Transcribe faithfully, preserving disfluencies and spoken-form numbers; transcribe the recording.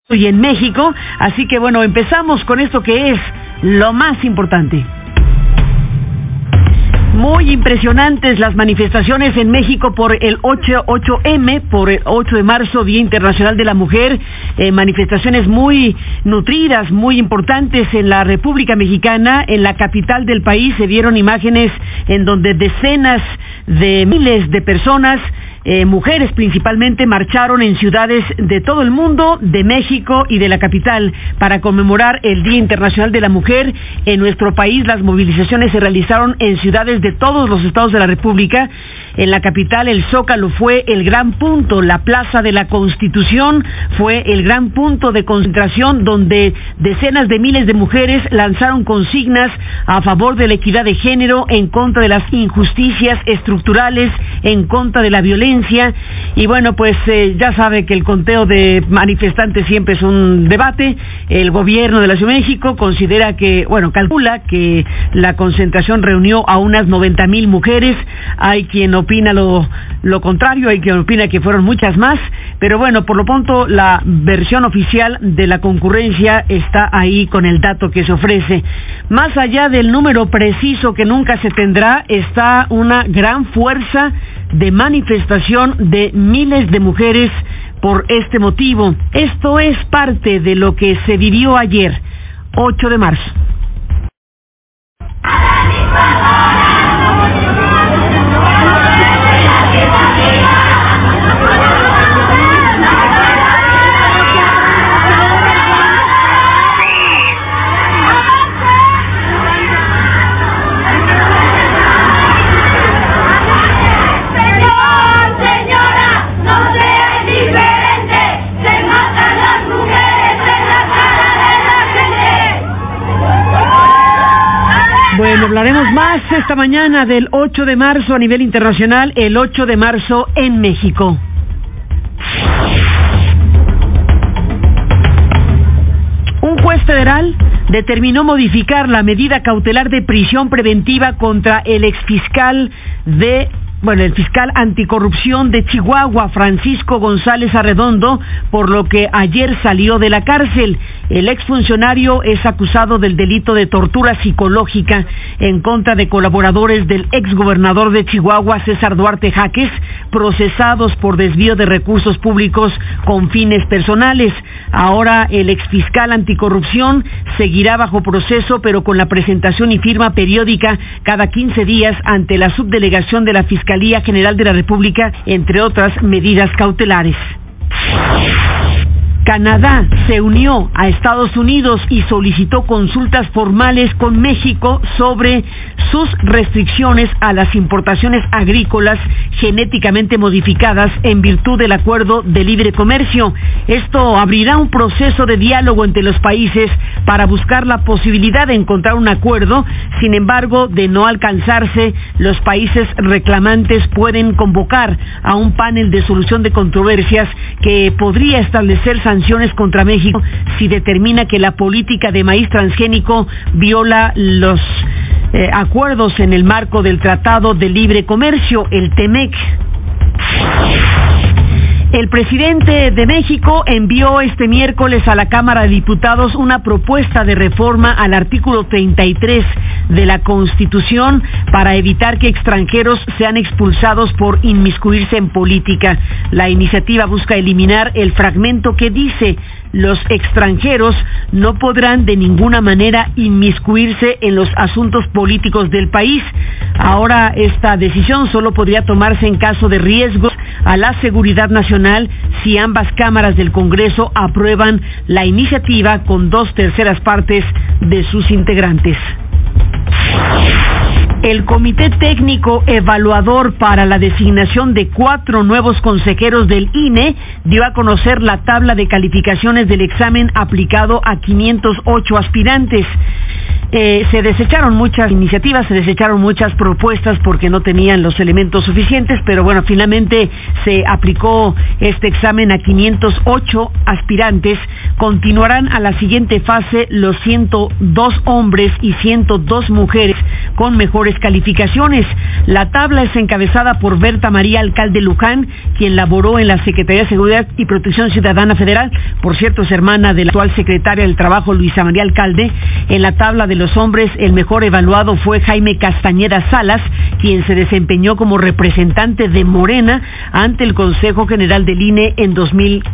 y en México, así que bueno, empezamos con esto que es lo más importante. Muy impresionantes las manifestaciones en México por el ocho eme, por el ocho de marzo, Día Internacional de la Mujer, eh, manifestaciones muy nutridas, muy importantes en la República Mexicana. En la capital del país se vieron imágenes en donde decenas de miles de personas, Eh, mujeres principalmente, marcharon en ciudades de todo el mundo, de México y de la capital, para conmemorar el Día Internacional de la Mujer. En nuestro país las movilizaciones se realizaron en ciudades de todos los estados de la República. En la capital el Zócalo fue el gran punto, la Plaza de la Constitución fue el gran punto de concentración, donde decenas de miles de mujeres lanzaron consignas a favor de la equidad de género, en contra de las injusticias estructurales, en contra de la violencia. Y bueno, pues eh, ya sabe que el conteo de manifestantes siempre es un debate. El gobierno de la Ciudad de México considera que, bueno, calcula que la concentración reunió a unas noventa mil mujeres. Hay quien opina lo, lo contrario, hay quien opina que fueron muchas más, pero bueno, por lo pronto la versión oficial de la concurrencia está ahí con el dato que se ofrece. Más allá del número preciso que nunca se tendrá, está una gran fuerza de manifestación de miles de mujeres por este motivo. Esto es parte de lo que se vivió ayer, ocho de marzo. Bueno, hablaremos más esta mañana del ocho de marzo a nivel internacional, el ocho de marzo en México. Un juez federal determinó modificar la medida cautelar de prisión preventiva contra el exfiscal de Bueno, el fiscal anticorrupción de Chihuahua, Francisco González Arredondo, por lo que ayer salió de la cárcel. El exfuncionario es acusado del delito de tortura psicológica en contra de colaboradores del exgobernador de Chihuahua, César Duarte Jaques, procesados por desvío de recursos públicos con fines personales. Ahora el exfiscal anticorrupción seguirá bajo proceso, pero con la presentación y firma periódica cada quince días ante la subdelegación de la Fiscalía Fiscalía General de la República, entre otras medidas cautelares. Canadá se unió a Estados Unidos y solicitó consultas formales con México sobre sus restricciones a las importaciones agrícolas genéticamente modificadas en virtud del acuerdo de libre comercio. Esto abrirá un proceso de diálogo entre los países para buscar la posibilidad de encontrar un acuerdo. Sin embargo, de no alcanzarse, los países reclamantes pueden convocar a un panel de solución de controversias que podría establecer sanciones contra México si determina que la política de maíz transgénico viola los eh, acuerdos en el marco del Tratado de Libre Comercio, el TEMEC. El presidente de México envió este miércoles a la Cámara de Diputados una propuesta de reforma al artículo treinta y tres de la Constitución para evitar que extranjeros sean expulsados por inmiscuirse en política. La iniciativa busca eliminar el fragmento que dice: los extranjeros no podrán de ninguna manera inmiscuirse en los asuntos políticos del país. Ahora esta decisión solo podría tomarse en caso de riesgos a la seguridad nacional si ambas cámaras del Congreso aprueban la iniciativa con dos terceras partes de sus integrantes. El Comité Técnico Evaluador para la designación de cuatro nuevos consejeros del I N E dio a conocer la tabla de calificaciones del examen aplicado a quinientos ocho aspirantes. eh, se desecharon muchas iniciativas, se desecharon muchas propuestas porque no tenían los elementos suficientes, pero bueno, finalmente se aplicó este examen a quinientos ocho aspirantes. Continuarán a la siguiente fase los ciento dos hombres y ciento dos mujeres con mejores calificaciones. La tabla es encabezada por Berta María Alcalde Luján, quien laboró en la Secretaría de Seguridad y Protección Ciudadana Federal. Por cierto, es hermana de la actual secretaria del Trabajo, Luisa María Alcalde. En la tabla de los hombres, el mejor evaluado fue Jaime Castañeda Salas, quien se desempeñó como representante de Morena ante el Consejo General del I N E en dos mil